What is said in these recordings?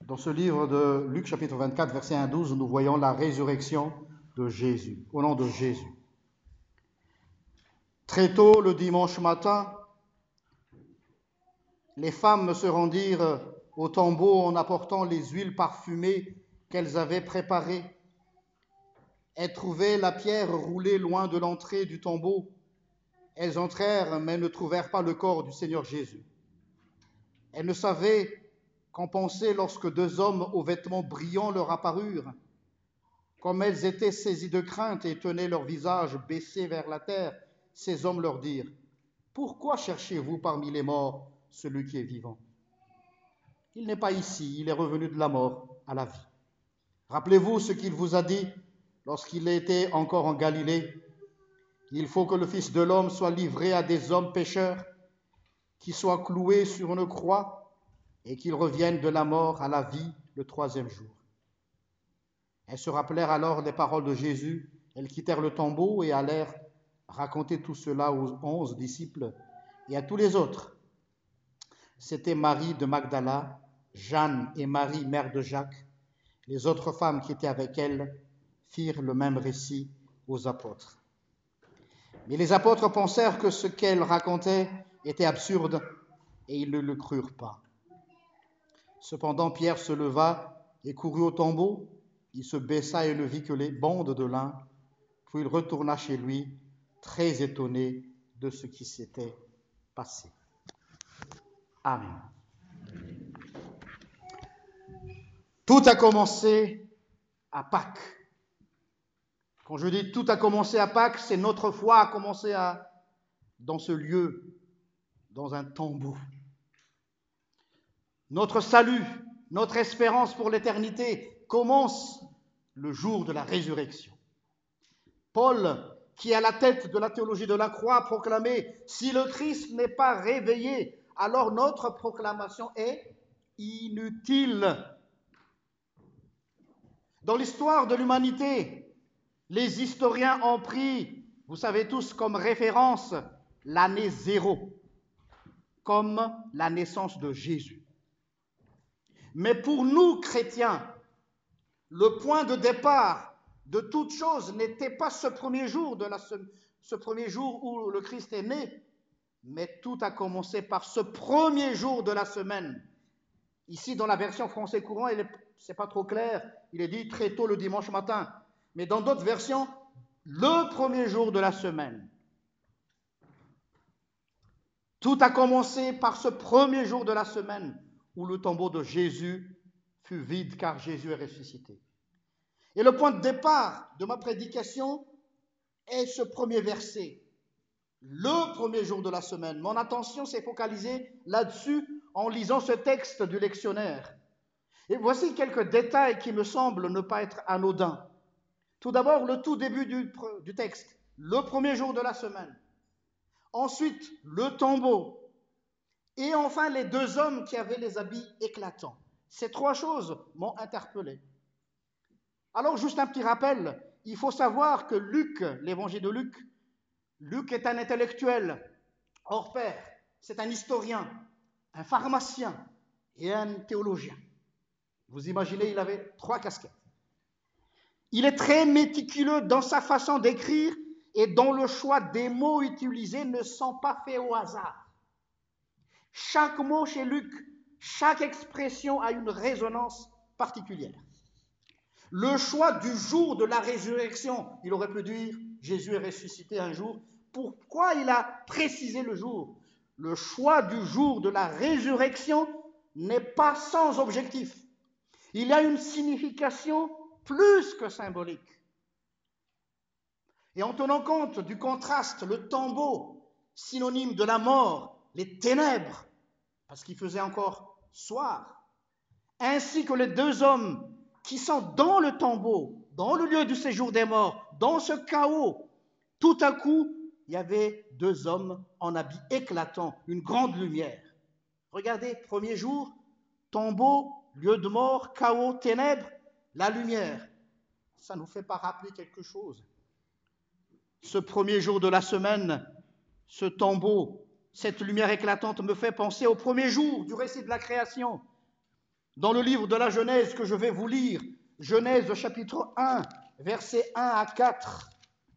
Dans ce livre de Luc chapitre 24, verset 1 à 12, nous voyons la résurrection de Jésus, au nom de Jésus. Très tôt le dimanche matin, les femmes se rendirent au tombeau en apportant les huiles parfumées qu'elles avaient préparées. Elles trouvaient la pierre roulée loin de l'entrée du tombeau. Elles entrèrent, mais ne trouvèrent pas le corps du Seigneur Jésus. Elles ne savaient qu'en penser lorsque deux hommes aux vêtements brillants leur apparurent. Comme elles étaient saisies de crainte et tenaient leur visage baissé vers la terre, ces hommes leur dirent : « Pourquoi cherchez-vous parmi les morts celui qui est vivant ? Il n'est pas ici, il est revenu de la mort à la vie. Rappelez-vous ce qu'il vous a dit lorsqu'il était encore en Galilée. Il faut que le Fils de l'homme soit livré à des hommes pécheurs, qu'il soit cloué sur une croix et qu'il revienne de la mort à la vie le troisième jour. » Elles se rappelèrent alors les paroles de Jésus. Elles quittèrent le tombeau et allèrent raconter tout cela aux 11 disciples et à tous les autres. C'était Marie de Magdala, Jeanne et Marie, mère de Jacques. Les autres femmes qui étaient avec elles firent le même récit aux apôtres. Mais les apôtres pensèrent que ce qu'elles racontaient était absurde et ils ne le crurent pas. Cependant, Pierre se leva et courut au tombeau. Il se baissa et ne vit que les bandes de lin. Puis il retourna chez lui, très étonné de ce qui s'était passé. Amen. Tout a commencé à Pâques. Quand je dis tout a commencé à Pâques, c'est notre foi a commencé dans ce lieu, dans un tombeau. Notre salut, notre espérance pour l'éternité commence le jour de la résurrection. Paul, qui est à la tête de la théologie de la croix, a proclamé : si le Christ n'est pas réveillé, alors notre proclamation est inutile. Dans l'histoire de l'humanité, les historiens ont pris, vous savez tous, comme référence l'année 0, comme la naissance de Jésus. Mais pour nous, chrétiens, le point de départ de toute chose n'était pas ce premier jour où le Christ est né, mais tout a commencé par ce premier jour de la semaine. Ici, dans la version français courant, c'est pas trop clair, il est dit très tôt le dimanche matin. Mais dans d'autres versions, le premier jour de la semaine. Tout a commencé par ce premier jour de la semaine où le tombeau de Jésus fut vide car Jésus est ressuscité. Et le point de départ de ma prédication est ce premier verset, le premier jour de la semaine. Mon attention s'est focalisée là-dessus en lisant ce texte du lectionnaire. Et voici quelques détails qui me semblent ne pas être anodins. Tout d'abord, le tout début du texte, le premier jour de la semaine. Ensuite, le tombeau. Et enfin, les deux hommes qui avaient les habits éclatants. Ces trois choses m'ont interpellé. Alors, juste un petit rappel, il faut savoir que Luc, l'évangile de Luc est un intellectuel hors pair, c'est un historien, un pharmacien et un théologien. Vous imaginez, il avait 3 casquettes. Il est très méticuleux dans sa façon d'écrire et dont le choix des mots utilisés ne sont pas faits au hasard. Chaque mot chez Luc, chaque expression a une résonance particulière. Le choix du jour de la résurrection, il aurait pu dire Jésus est ressuscité un jour. Pourquoi il a précisé le jour ? Le choix du jour de la résurrection n'est pas sans objectif. Il y a une signification plus que symbolique. Et en tenant compte du contraste, le tombeau, synonyme de la mort, les ténèbres, parce qu'il faisait encore soir, ainsi que les deux hommes qui sont dans le tombeau, dans le lieu du séjour des morts, dans ce chaos, tout à coup, il y avait deux hommes en habits éclatants, une grande lumière. Regardez, premier jour, tombeau, lieu de mort, chaos, ténèbres, la lumière. Ça ne nous fait pas rappeler quelque chose. Ce premier jour de la semaine, ce tombeau, cette lumière éclatante me fait penser au premier jour du récit de la création. Dans le livre de la Genèse que je vais vous lire, Genèse chapitre 1, versets 1 à 4.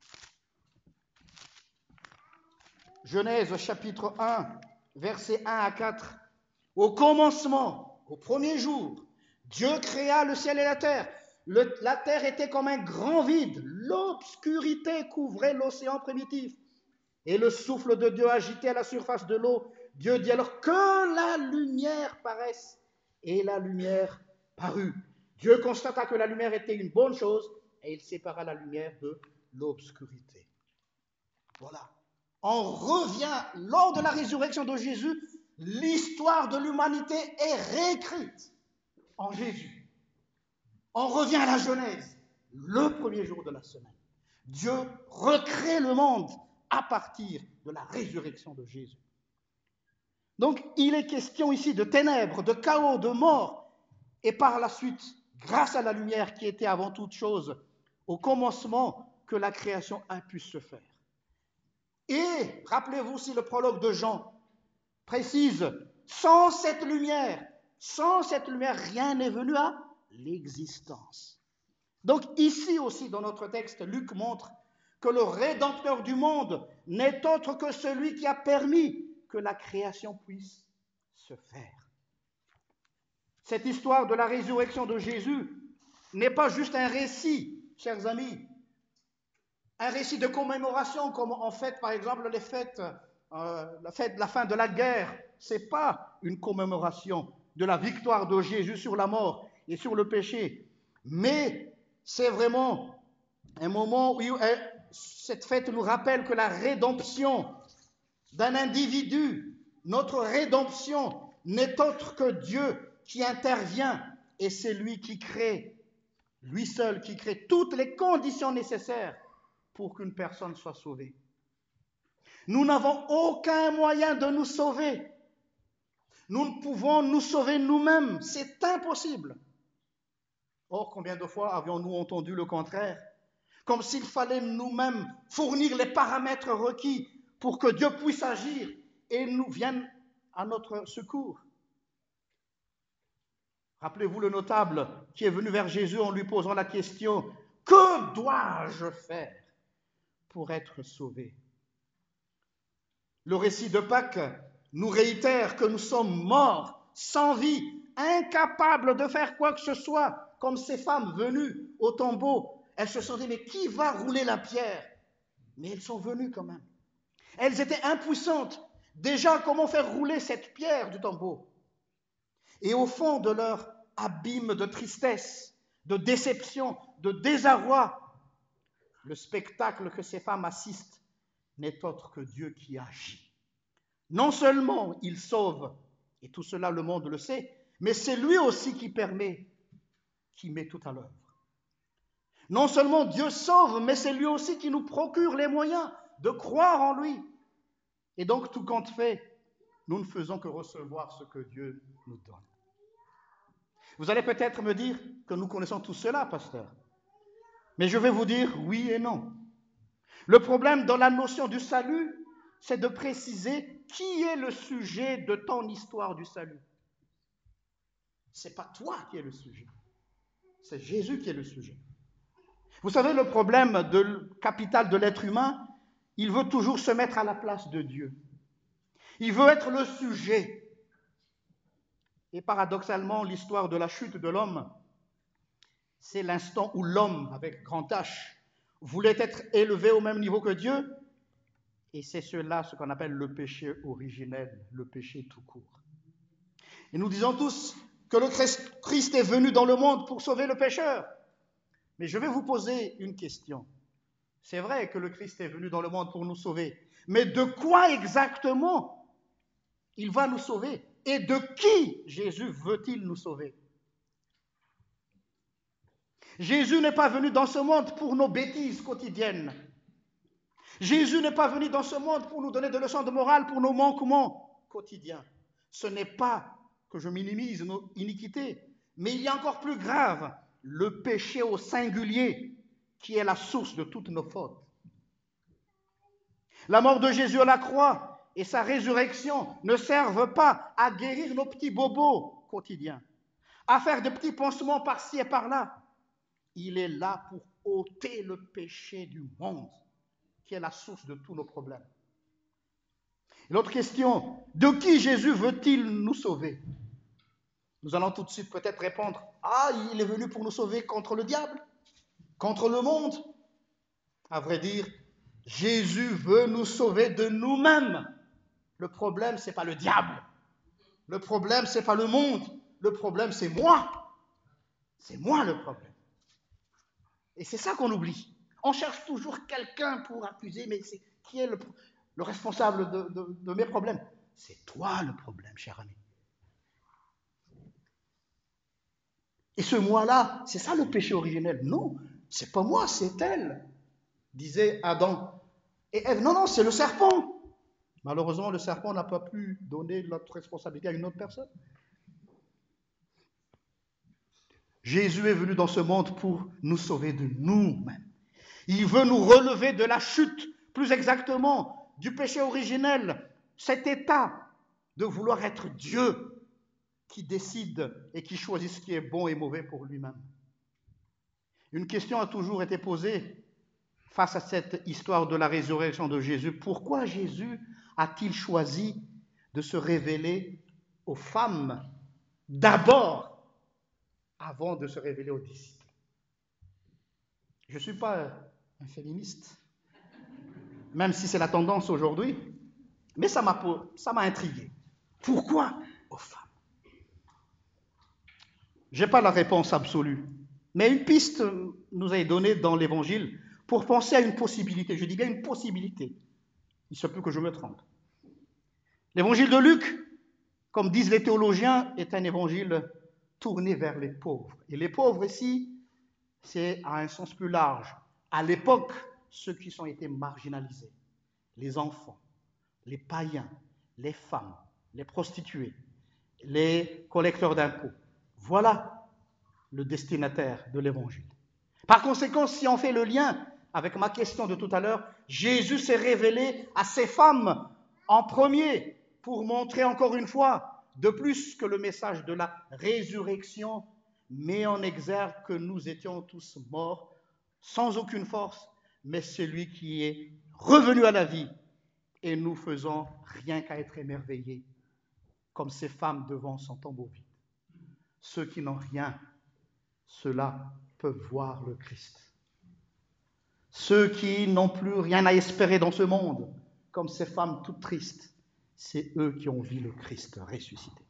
Genèse chapitre 1, versets 1 à 4. Au commencement, au premier jour, Dieu créa le ciel et la terre. La terre était comme un grand vide. L'obscurité couvrait l'océan primitif. Et le souffle de Dieu agitait à la surface de l'eau. Dieu dit alors que la lumière paraisse. Et la lumière parut. Dieu constata que la lumière était une bonne chose et il sépara la lumière de l'obscurité. Voilà. On revient, lors de la résurrection de Jésus, l'histoire de l'humanité est réécrite en Jésus. On revient à la Genèse, le premier jour de la semaine. Dieu recrée le monde à partir de la résurrection de Jésus. Donc, il est question ici de ténèbres, de chaos, de mort, et par la suite, grâce à la lumière qui était avant toute chose, au commencement, que la création a pu se faire. Et, rappelez-vous si le prologue de Jean précise, sans cette lumière, rien n'est venu à l'existence. Donc ici aussi, dans notre texte, Luc montre que le Rédempteur du monde n'est autre que celui qui a permis que la création puisse se faire. Cette histoire de la résurrection de Jésus n'est pas juste un récit, chers amis, un récit de commémoration comme en fait, par exemple, la fête de la fin de la guerre. Ce n'est pas une commémoration de la victoire de Jésus sur la mort et sur le péché, mais c'est vraiment un moment où cette fête nous rappelle que la rédemption d'un individu, notre rédemption n'est autre que Dieu qui intervient et c'est lui qui crée, lui seul qui crée toutes les conditions nécessaires pour qu'une personne soit sauvée. Nous n'avons aucun moyen de nous sauver. Nous ne pouvons nous sauver nous-mêmes. C'est impossible. Or, combien de fois avions-nous entendu le contraire? Comme s'il fallait nous-mêmes fournir les paramètres requis pour que Dieu puisse agir et nous vienne à notre secours. Rappelez-vous le notable qui est venu vers Jésus en lui posant la question « Que dois-je faire pour être sauvé ?» Le récit de Pâques nous réitère que nous sommes morts, sans vie, incapables de faire quoi que ce soit, comme ces femmes venues au tombeau. Elles se sont dit, mais qui va rouler la pierre? Mais elles sont venues quand même. Elles étaient impuissantes. Déjà, comment faire rouler cette pierre du tombeau? Et au fond de leur abîme de tristesse, de déception, de désarroi, le spectacle que ces femmes assistent n'est autre que Dieu qui agit. Non seulement il sauve, et tout cela le monde le sait, mais c'est lui aussi qui permet, qui met tout à l'œuvre. Non seulement Dieu sauve, mais c'est lui aussi qui nous procure les moyens de croire en lui. Et donc tout compte fait, nous ne faisons que recevoir ce que Dieu nous donne. Vous allez peut-être me dire que nous connaissons tout cela, pasteur. Mais je vais vous dire oui et non. Le problème dans la notion du salut, c'est de préciser qui est le sujet de ton histoire du salut. Ce n'est pas toi qui es le sujet, c'est Jésus qui est le sujet. Vous savez, le problème capital de l'être humain, il veut toujours se mettre à la place de Dieu. Il veut être le sujet. Et paradoxalement, l'histoire de la chute de l'homme, c'est l'instant où l'homme, avec grand H, voulait être élevé au même niveau que Dieu. Et c'est cela, ce qu'on appelle le péché originel, le péché tout court. Et nous disons tous que le Christ est venu dans le monde pour sauver le pécheur. Mais je vais vous poser une question. C'est vrai que le Christ est venu dans le monde pour nous sauver. Mais de quoi exactement il va nous sauver? Et de qui Jésus veut-il nous sauver? Jésus n'est pas venu dans ce monde pour nos bêtises quotidiennes. Jésus n'est pas venu dans ce monde pour nous donner des leçons de morale pour nos manquements quotidiens. Ce n'est pas que je minimise nos iniquités, mais il y a encore plus grave, le péché au singulier qui est la source de toutes nos fautes. La mort de Jésus à la croix et sa résurrection ne servent pas à guérir nos petits bobos quotidiens. à faire de petits pansements par-ci et par-là. Il est là pour ôter le péché du monde, qui est la source de tous nos problèmes. L'autre question, de qui Jésus veut-il nous sauver? Nous allons tout de suite peut-être répondre, il est venu pour nous sauver contre le diable, contre le monde. À vrai dire, Jésus veut nous sauver de nous-mêmes. Le problème, ce n'est pas le diable. Le problème, ce n'est pas le monde. Le problème, c'est moi. C'est moi le problème. Et c'est ça qu'on oublie. On cherche toujours quelqu'un pour accuser, mais qui est le responsable de mes problèmes? C'est toi le problème, cher ami. Et ce moi-là, c'est ça le péché originel. Non, c'est pas moi, c'est elle, disait Adam et Ève. Non, c'est le serpent. Malheureusement, le serpent n'a pas pu donner notre responsabilité à une autre personne. Jésus est venu dans ce monde pour nous sauver de nous-mêmes. Il veut nous relever de la chute, plus exactement, du péché originel, cet état de vouloir être Dieu qui décide et qui choisit ce qui est bon et mauvais pour lui-même. Une question a toujours été posée face à cette histoire de la résurrection de Jésus. Pourquoi Jésus a-t-il choisi de se révéler aux femmes d'abord, avant de se révéler aux disciples? Je ne suis pas un féministe, même si c'est la tendance aujourd'hui, mais ça m'a intrigué. Pourquoi aux femmes? Je n'ai pas la réponse absolue, mais une piste nous est donnée dans l'Évangile pour penser à une possibilité. Je dis bien une possibilité. Il se peut que je me trompe. L'évangile de Luc, comme disent les théologiens, est un évangile tourné vers les pauvres. Et les pauvres ici, c'est à un sens plus large. À l'époque, ceux qui ont été marginalisés, les enfants, les païens, les femmes, les prostituées, les collecteurs d'impôts. Voilà le destinataire de l'évangile. Par conséquent, si on fait le lien avec ma question de tout à l'heure, Jésus s'est révélé à ces femmes en premier pour montrer encore une fois, de plus que le message de la résurrection met en exergue que nous étions tous morts, sans aucune force, mais celui qui est revenu à la vie, et nous faisons rien qu'à être émerveillés, comme ces femmes devant son tombeau vide. Ceux qui n'ont rien, ceux-là peuvent voir le Christ. Ceux qui n'ont plus rien à espérer dans ce monde, comme ces femmes toutes tristes, c'est eux qui ont vu le Christ ressuscité.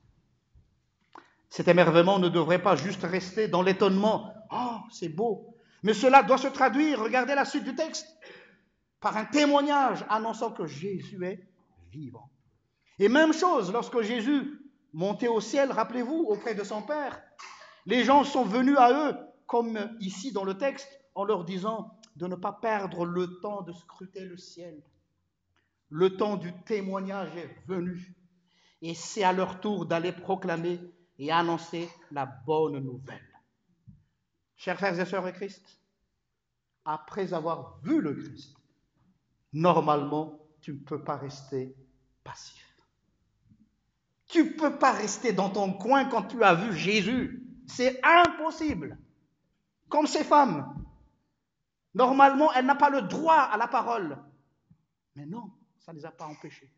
Cet émerveillement ne devrait pas juste rester dans l'étonnement. Oh, c'est beau. Mais cela doit se traduire, regardez la suite du texte, par un témoignage annonçant que Jésus est vivant. Et même chose, lorsque Jésus montait au ciel, rappelez-vous, auprès de son Père, les gens sont venus à eux, comme ici dans le texte, en leur disant de ne pas perdre le temps de scruter le ciel. Le temps du témoignage est venu. Et c'est à leur tour d'aller proclamer et annoncer la bonne nouvelle. Chers frères et sœurs en Christ, après avoir vu le Christ, normalement, tu ne peux pas rester passif. Tu ne peux pas rester dans ton coin quand tu as vu Jésus. C'est impossible. Comme ces femmes. Normalement, elle n'a pas le droit à la parole. Mais non, ça ne les a pas empêchés.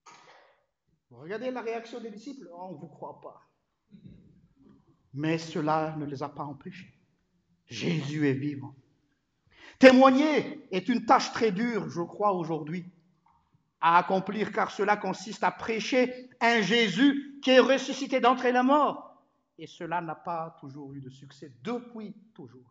Regardez la réaction des disciples. On ne vous croit pas. Mais cela ne les a pas empêchés. Jésus est vivant. Témoigner est une tâche très dure, je crois, aujourd'hui, à accomplir, car cela consiste à prêcher un Jésus qui est ressuscité d'entre les morts. Et cela n'a pas toujours eu de succès, depuis toujours.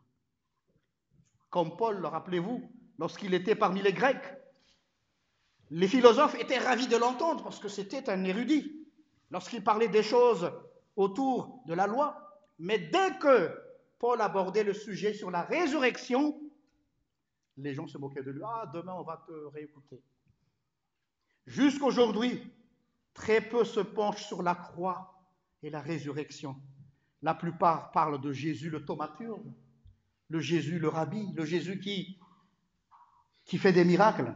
Comme Paul, rappelez-vous, lorsqu'il était parmi les Grecs, les philosophes étaient ravis de l'entendre parce que c'était un érudit. Lorsqu'il parlait des choses autour de la loi, mais dès que Paul abordait le sujet sur la résurrection, les gens se moquaient de lui. Ah, demain on va te réécouter. Jusqu'aujourd'hui, très peu se penchent sur la croix et la résurrection. La plupart parlent de Jésus le thaumaturge, le Jésus le rabbi, le Jésus qui fait des miracles.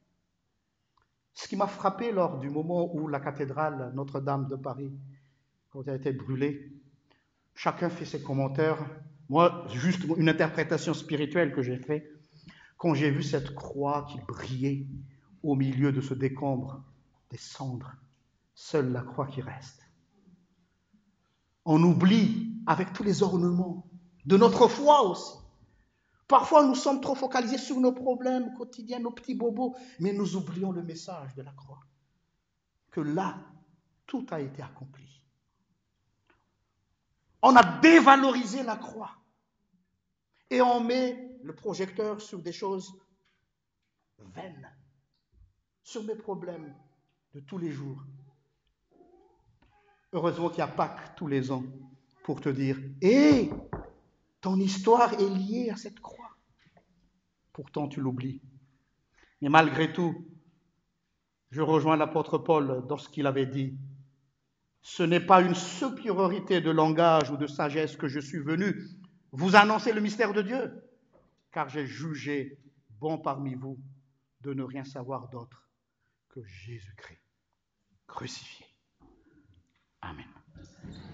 Ce qui m'a frappé lors du moment où la cathédrale Notre-Dame de Paris, quand elle a été brûlée, Chacun fait ses commentaires. Moi, juste une interprétation spirituelle que j'ai faite, quand j'ai vu cette croix qui brillait au milieu de ce décombre, des cendres, seule la croix qui reste. On oublie, avec tous les ornements, de notre foi aussi. Parfois, nous sommes trop focalisés sur nos problèmes quotidiens, nos petits bobos, mais nous oublions le message de la croix. Que là, tout a été accompli. On a dévalorisé la croix et on met le projecteur sur des choses vaines, sur mes problèmes de tous les jours. Heureusement qu'il y a Pâques tous les ans pour te dire « Hé, ton histoire est liée à cette croix. » Pourtant, tu l'oublies. Mais malgré tout, je rejoins l'apôtre Paul dans ce qu'il avait dit. Ce n'est pas une supériorité de langage ou de sagesse que je suis venu vous annoncer le mystère de Dieu, car j'ai jugé bon parmi vous de ne rien savoir d'autre que Jésus-Christ crucifié. Amen.